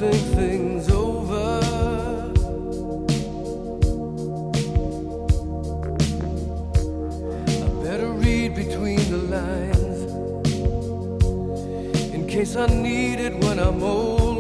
think things over. I better read between the lines in case I need it when I'm old.